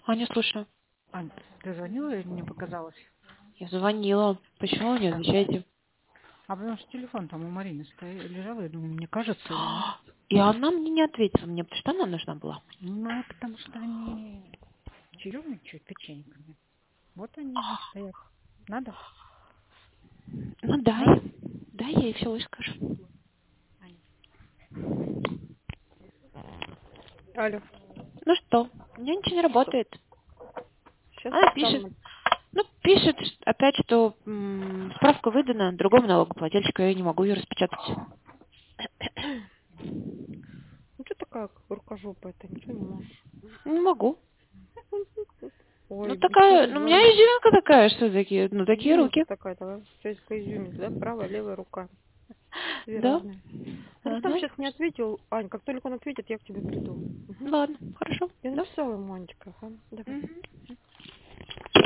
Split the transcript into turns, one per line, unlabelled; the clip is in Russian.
Аня, слушаю.
Ань, ты звонила или мне показалось?
Я звонила. Почему вы не отвечаете?
А потому что телефон там у Марины лежал, я думаю, мне кажется или нет.
И она мне не ответила, мне потому что она нужна была.
Ну, потому что они чаевничают печеньками. Вот они и стоят. Надо?
Ну дай.
Надо?
Дай, я ей все выскажу.
Аня. Алло.
Ну что, у меня ничего не
Что?
работает.
Сейчас
Она пишет.
там...
Ну, пишет опять, что справка выдана другому налогоплательщику, я не могу ее распечатать.
Ну, что такая рукожопая-то? Ничего не можешь.
Не могу.
Ой,
Ну
быстрее
такая, ну у меня
звони.
изюминка такая, что такие, ну такие
Изюминка
руки.
такая, давай. Все по изюминке, да? Правая, левая рука. Две
Да.
разные. Ну, Рустам
Ага.
сейчас не ответил. Ань, как только он ответит, я к тебе приду. Угу.
Ладно, хорошо.
Я
Да.
написала ему, Анечка. Ага. Давай.
Мгм.